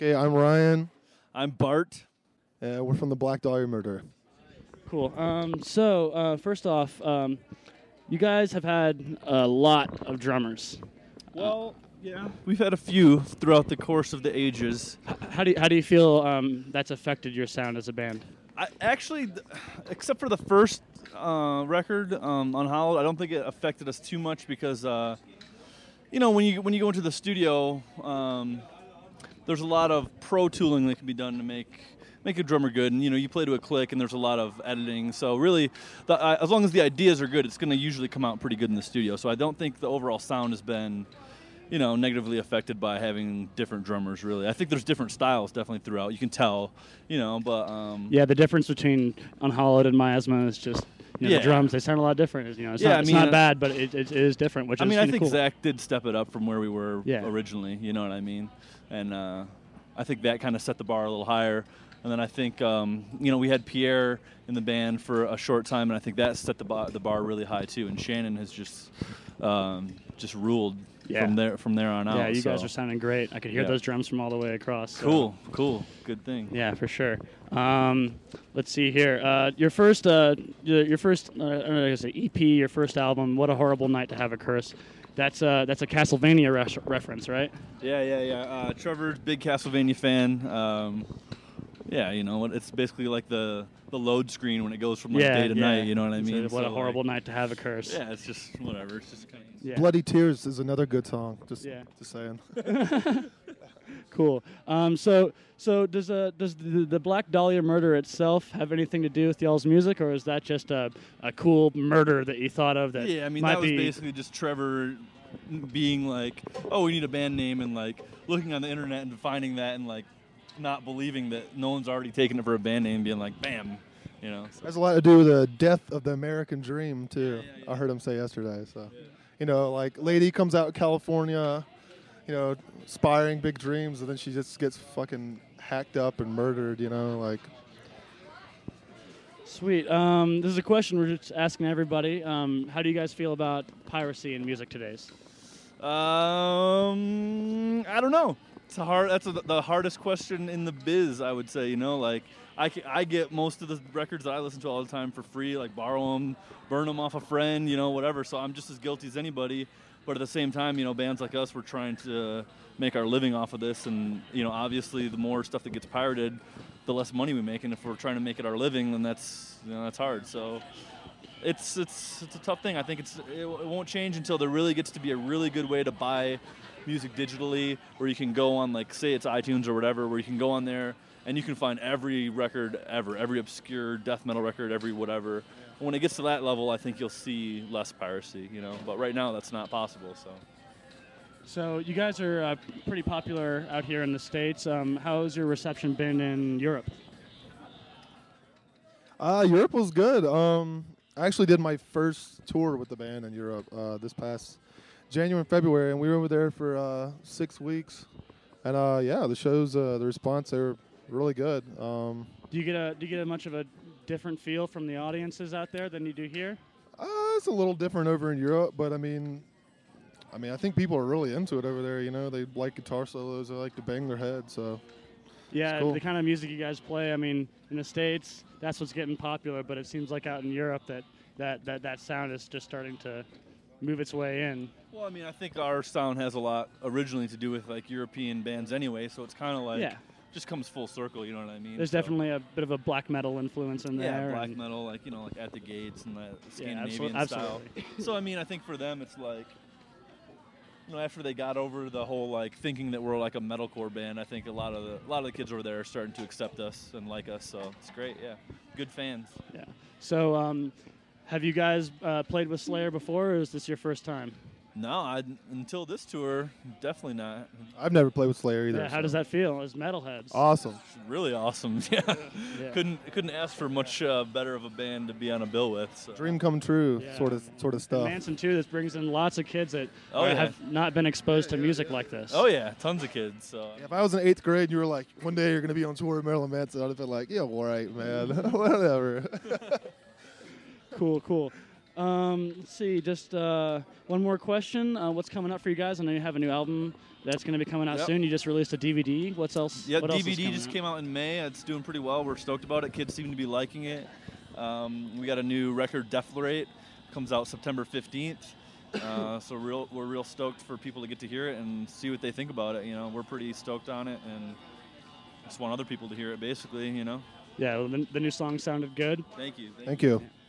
Okay, I'm Ryan. I'm Bart. We're from the Black Dahlia Murder. Cool. First off, you guys have had a lot of drummers. Well, yeah, we've had a few throughout the course of the ages. How do you feel that's affected your sound as a band? Except for the first record on Hollowed, I don't think it affected us too much because, when you go into the studio, there's a lot of pro tooling that can be done to make a drummer good, and you play to a click, and there's a lot of editing. So really, as long as the ideas are good, it's going to usually come out pretty good in the studio. So I don't think the overall sound has been, negatively affected by having different drummers. Really, I think there's different styles definitely throughout. You can tell, but yeah, the difference between Unhollowed and Miasma is just. The drums, they sound a lot different. It's not bad, but it is different, which is I think cool. Zach did step it up from where we were originally, you know what I mean? And I think that kind of set the bar a little higher. And then I think, we had Pierre in the band for a short time, and I think that set the bar really high, too. And Shannon has just ruled from there on out. Yeah, you guys are sounding great. I could hear those drums from all the way across. So. Cool. Good thing. Yeah, for sure. Let's see here. Your first EP, your first album, What a Horrible Night to Have a Curse. That's a Castlevania reference, right? Yeah. Trevor's big Castlevania fan. It's basically like the load screen when it goes from day to night. You know what I mean? What a horrible night to have a curse. Yeah, it's just whatever. It's just kind of. Yeah. Bloody Tears is another good song. Just saying. Cool. So does the Black Dahlia Murder itself have anything to do with y'all's music, or is that just a cool murder that you thought of that? Yeah, that was basically just Trevor being like, oh, we need a band name, and like looking on the internet and finding that, and like not believing that no one's already taken it for a band name, being like, bam, So. Has a lot to do with the death of the American dream too. Yeah. I heard him say yesterday. So, like lady comes out of California, aspiring big dreams, and then she just gets fucking hacked up and murdered. Sweet. This is a question we're just asking everybody. How do you guys feel about piracy in music today's? I don't know. That's the hardest question in the biz, I would say. I get most of the records that I listen to all the time for free, like borrow them, burn them off a friend, whatever. So I'm just as guilty as anybody. But at the same time, bands like us, we're trying to make our living off of this. And, obviously the more stuff that gets pirated, the less money we make. And if we're trying to make it our living, then that's hard. So it's a tough thing. I think it won't change until there really gets to be a really good way to buy music digitally, where you can go on, like, say it's iTunes or whatever, where you can go on there and you can find every record ever, every obscure death metal record, every whatever. And when it gets to that level, I think you'll see less piracy, But right now, that's not possible. So you guys are pretty popular out here in the States. How's your reception been in Europe? Europe was good. I actually did my first tour with the band in Europe this past January and February, and we were over there for 6 weeks. And the shows, the response, they were really good. Do you get much of a different feel from the audiences out there than you do here? It's a little different over in Europe, but I think people are really into it over there. They like guitar solos, they like to bang their head. So yeah, cool. The kind of music you guys play. In the States, that's what's getting popular, but it seems like out in Europe that sound is just starting to move its way in. Well, I think our sound has a lot originally to do with like European bands anyway, so it's kind of like just comes full circle, you know what I mean? There's definitely a bit of a black metal influence in there. Yeah, black metal, like At the Gates and that Scandinavian style. So I think for them it's like, after they got over the whole like thinking that we're like a metalcore band, I think a lot of the kids over there are starting to accept us and like us. So it's great. Yeah, good fans. Yeah. So have you guys played with Slayer before, or is this your first time? No, until this tour, definitely not. I've never played with Slayer either. Yeah, how does that feel as metalheads? Awesome. Really awesome. Yeah. Couldn't ask for much better of a band to be on a bill with. So. Dream come true, sort of stuff. And Manson too. This brings in lots of kids that have not been exposed to music like this. Oh yeah, tons of kids. So. Yeah, if I was in 8th grade and you were like, one day you're gonna be on tour with Marilyn Manson, I'd have been like, yeah, all right, man, whatever. Cool. Let's see, just one more question. What's coming up for you guys? I know you have a new album That's going to be coming out Yep. soon. You just released a DVD. What's else? Yeah, what else is DVD coming just out? came out in May. It's doing pretty well. We're stoked about it. Kids seem to be liking it. We got a new record, Deflorate, comes out September 15th. So we're real stoked for people to get to hear it and see what they think about it. You know, we're pretty stoked on it, and just want other people to hear it, basically. You know. Yeah, well, the new song sounded good. Thank you. Thank you. Yeah.